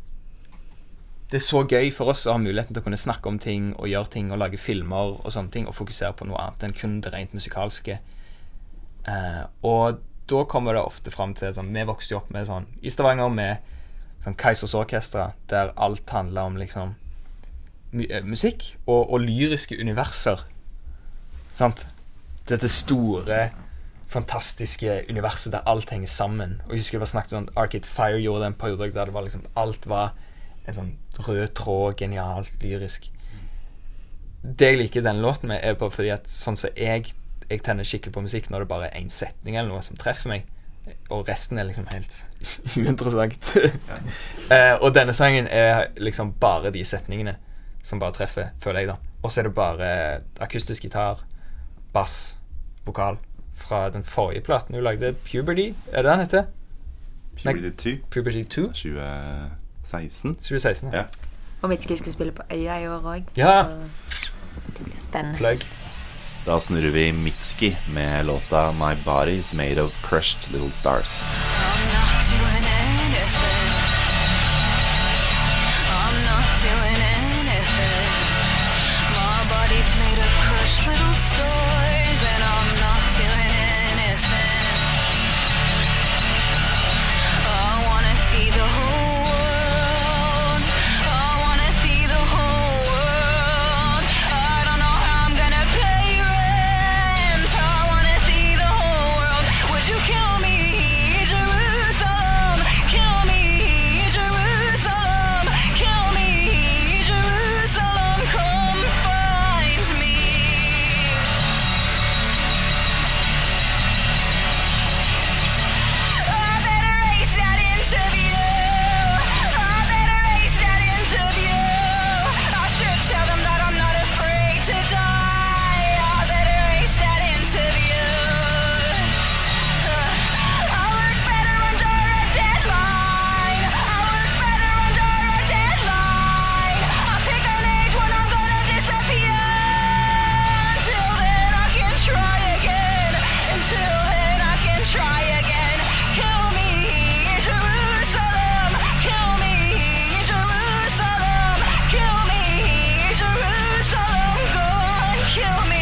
Det er så gøy for oss å ha muligheten til å kunne snakke om ting og gjøre ting og lage filmer og sånne ting og fokusere på noe annet enn kun det rent musikalske. Eh, og da kommer det ofte frem til sånn, vi vokste jo opp med sånn i Stavanger med sånn Kaisers Orkestra, der alt handler om liksom musikk og, og lyriske universer. Sant? Dette store, fantastiske universet der alt henger sammen. Og jeg husker det var snakket sånn Arcade Fire gjorde en periode der det var liksom alt var en sånn rød tråd, genialt, lyrisk. Det jeg liker denne låten med er bare fordi at sånn så jeg, jeg tenner skikkelig på musikk når det bare er en setning eller noe som treffer meg, og resten er liksom helt uinteressant. Ja. uh, og denne sangen er liksom bare de setningene som bare treffer, føler jeg da. Og så er det bare akustisk gitar, bass, vokal fra den forrige platen hun lagde, Puberty, er det den heter?
Puberty to.
Puberty to.
tjue seksten.
tjue seksten, ja.
Ja.
Og Mitski skal spille på Øya i år også.
Ja.
Så det blir spennende.
Plug.
Da snurrer vi Mitski med låta My Body's Made of Crushed Little Stars.
I'm not doing anything. I'm not doing anything. My body's made of crushed little stars, and I'm not doing anything. I wanna see the whole world. I wanna see the whole world. I don't know how I'm gonna pay rent. I wanna see the whole world. Would you kill me, Jerusalem? Kill me, Jerusalem. Kill me, Jerusalem. Come find me. I better ace that interview. I better ace that interview. I should tell them that I'm not afraid to die. I better ace that interview. I work better under a deadline. I work better under a deadline. I pick an age when I'm gonna disappear. Until then I can try again. Until then I can try again. Kill me, Jerusalem. Kill me, Jerusalem. Kill me, Jerusalem. Go and kill me.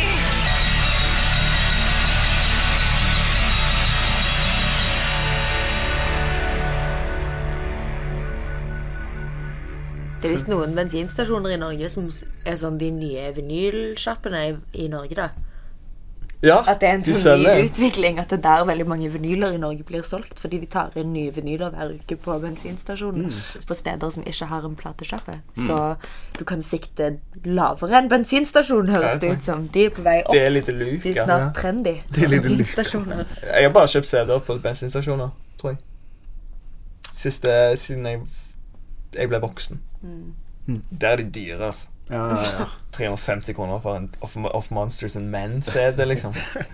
Det er visst noen bensinstasjoner i Norge som er sånn de nye vinylsjappene i, i Norge da.
Ja,
At det er en
de
sånn ny
selger.
utvikling, at det er der veldig mange vinyler i Norge blir solgt, fordi de tar inn nye vinyler hver uke på bensinstasjonen, på steder som ikke har en platesjappe. Så du kan sikte lavere enn bensinstasjon, høres
Ja,
det ut som. De er på vei opp.
Det er litt luk.
De er
ja.
snart trendy.
Det er litt luk.
Bensinstasjoner.
Jeg har bare kjøpt C D-er på bensinstasjoner, tror jeg. Siste, siden jeg, jeg ble voksen. Det er de dyre, altså.
Ja, ja, ja.
tre hundre og femti kroner for en Of, of Monsters and Men-C D, liksom.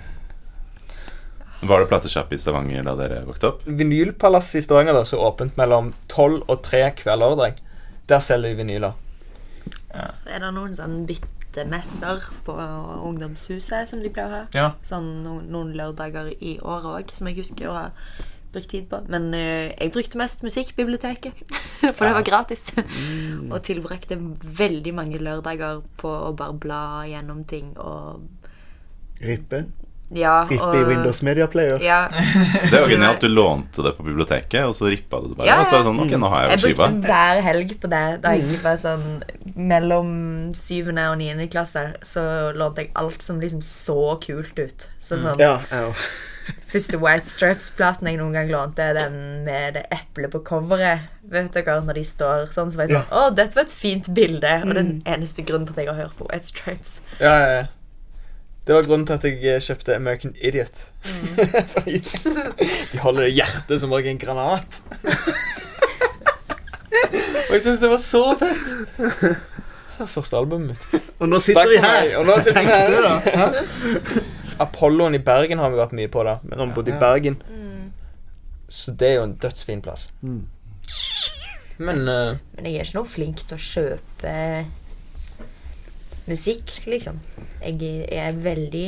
Var det platesjapp i Stavanger da dere vokste opp?
Vinylpalass i Stavanger da, så åpent mellom tolv og tre hver lørdag. Der selger de vinyler. Ja.
Så er det noen sånn byttemesser på ungdomshuset som de pleier å ha.
Ja.
Sånn noen, noen lørdager i året også, som jeg husker å ha brukt tid på. Men uh, jeg brukte mest musikkbiblioteket, for det var gratis. Mm. Og tilbrakte veldig mange lørdager på å bare bla gjennom ting og...
Rippe?
Ja,
Rippe
og...
i Windows Media Player.
Ja.
Det var genialt, du lånte det på biblioteket, og så rippet du det bare.
Ja, ja.
Og så er det sånn, ok, nå har jeg jo
Jeg
skiva.
brukte hver helg på det. Da jeg var sånn mellom syvende og niende klasse, så lånte jeg alt som liksom så kult ut. Så sånn...
Ja, ja.
Første White Stripes-platen jeg noen gang lånte, den med det eplet på coveret. Vet dere, når de står sånn, så var jeg sånn,
Ja.
åh, dette var et fint bilde. Og den eneste grunnen til at jeg har hørt på White Stripes.
Ja, ja, ja. Det var grunnen til at jeg eh, kjøpte American Idiot. Fordi de holder det hjertet som også en granat. Og jeg synes det var så fett. Det var første albumet mitt.
Og nå sitter vi
Takk for
her.
meg, og nå sitter vi
Tenkte
her.
du da? Ja.
Apolloen i Bergen har vi vært mye på da. Men når vi bodde i
Ja.
Bergen,
Mm.
så det er jo en dødsfin plass.
Mm.
Men eh,
Men jeg er ikke noe flink til å kjøpe musikk, liksom. Jeg er veldig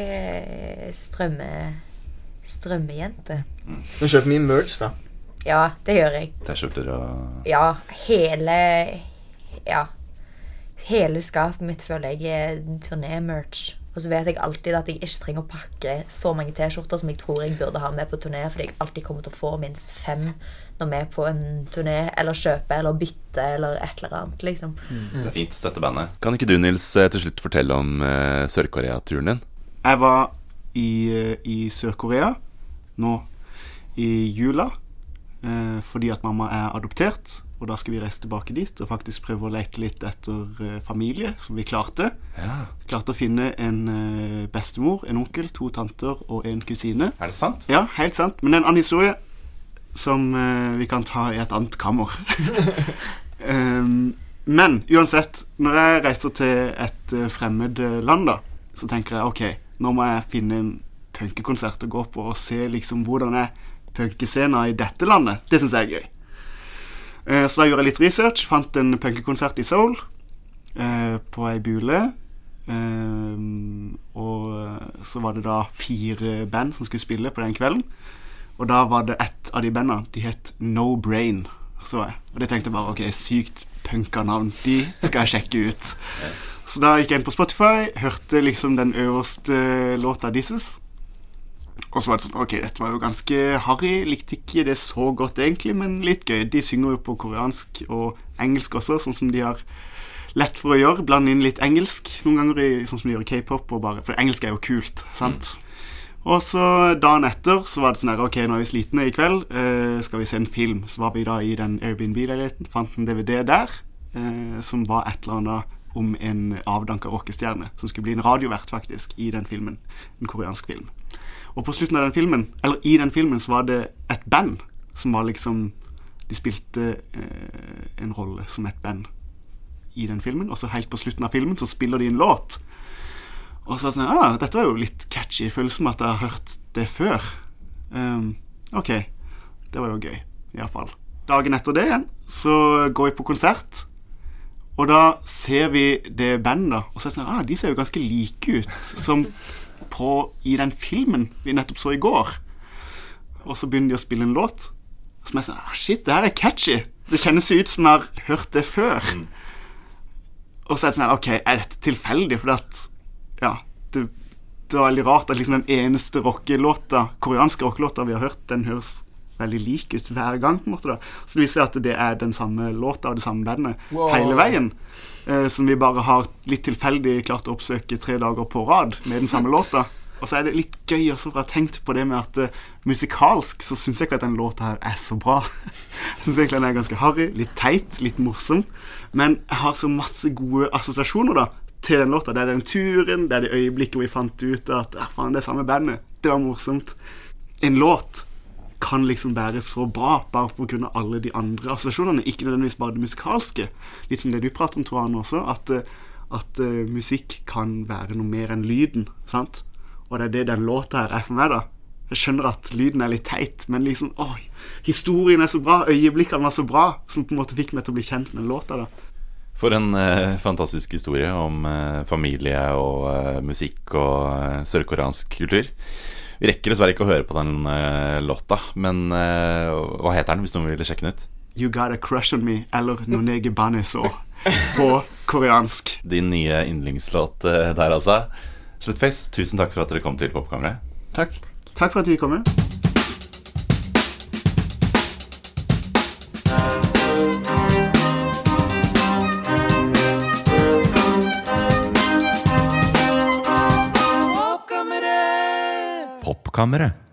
strømme strømmejente.
du kjøper mye merch da.
Ja, det gjør jeg.
T-skjorter og...
Ja, hele Ja. Hele skapet mitt føler jeg er turné-merch. Og så vet jeg alltid at jeg ikke trenger å pakke så mange t-skjorter som jeg tror jeg burde ha med på turné, fordi jeg alltid kommer til å få minst fem når vi er på en turné, eller kjøpe, eller bytte, eller et eller annet, liksom.
Det er fint, støttebandet. Kan ikke du, Nils, eh, til slutt fortelle om eh, Sør-Korea-turen din?
Jeg var i, eh, i Sør-Korea nå i jula, eh, fordi at mamma er adoptert, og da skal vi reise tilbake dit og faktisk prøve å lete litt etter eh, familie, som vi klarte.
Ja.
Klarte å finne en eh, bestemor, en onkel, to tanter og en kusine.
Er det sant?
Ja, helt sant. Men det er en annen historie som eh, vi kan ta i et annet kammer. um, men uansett, når jeg reiser til et uh, fremmed land da, så tenker jeg, ok, nå må jeg finne en punkekonsert å gå på og se liksom hvordan er punkescena i dette landet. Det synes jeg er gøy. Uh, så da gjorde jeg litt research, fant en punkekonsert i Seoul uh, på ei bule. Um, og så var det da fire band som skulle spille på den kvelden. Og da var det ett av de bandene, de het No Brain, så jeg. Og det tenkte jeg bare, ok, sykt punka navn, de skal jeg sjekke ut. Så da gikk jeg inn på Spotify, hørte liksom den øverste låta disses. Og så var det sånn, ok, dette var jo ganske harry, likte ikke det så godt egentlig, men litt gøy. De synger jo på koreansk og engelsk også, sånn som de har lett for å gjøre, blande inn litt engelsk noen ganger, i, sånn som de gjør i K-pop, og bare, for engelsk er jo kult, sant? Mm. Og så dagen etter så var det sånn her, ok, nå er vi slitne i kveld, eh, skal vi se en film. Så var vi da i den Airbnb-leiligheten, fant en D V D der, eh, som var et eller annet om en avdanket rockestjerne, som skulle bli en radiovert faktisk, i den filmen, en koreansk film. Og på slutten av den filmen, eller i den filmen, så var det et band, som var liksom, de spilte eh, en rolle som et band i den filmen, og så helt på slutten av filmen så spiller de en låt. Og så var det sånn, ah, dette var jo litt catchy, føles som at jeg har hørt det før. Um, ok, det var jo gøy, i hvert fall. Dagen etter det igjen, så går vi på konsert, og da ser vi det bandet da, og så er det sånn, ah, de ser jo ganske like ut, som på, i den filmen vi nettopp så i går. Og så begynner de å spille en låt, som er sånn, ah, shit, det her er catchy. Det kjennes ut som jeg har hørt det før. Mm. Og så er det sånn, ok, er dette tilfeldig, for at ja, det, det var veldig rart at liksom den eneste rockelåta, koreanske rockelåta vi har hørt, den høres veldig lik ut hver gang på en måte da. Så det viser at det er den samme låta og det samme bandet wow. hele veien, eh, som vi bare har litt tilfeldig klart å oppsøke tre dager på rad med den samme låta. Og så er det litt gøy også, for jeg har tenkt på det med at uh, musikalsk så synes jeg ikke at den låta her er så bra. Jeg synes egentlig den er ganske harry, litt teit, litt morsom, men jeg har så masse gode assosiasjoner da, til den låta. Det er den turen, det er det øyeblikket hvor vi fant ut at ja, faen, det er samme bandet. Det var morsomt. En låt kan liksom være så bra bare på grunn av alle de andre assosiasjonene, ikke nødvendigvis bare det musikalske. Litt som det du prater om, Toran, også, at, at uh, musikk kan være noe mer enn lyden, sant? Og det er det den låta her er for meg da. Jeg skjønner at lyden er litt teit, men liksom, åh, historien er så bra, øyeblikkene var så bra, som på en måte fikk meg til å bli kjent med låta da.
For en eh, fantastisk historie om eh, familie og eh, musikk og eh, sørkoreansk kultur. Vi rekker dessverre ikke å høre på den eh, låta, men eh, hva heter den hvis noen vil sjekke den ut?
You Got a Crush on Me, eller Nonege Baneso på koreansk.
Din nye yndlingslåt eh, der altså. Slutface, tusen takk for at dere kom til Popkammeret.
Takk.
Takk for at du kom med.
Popkammeret.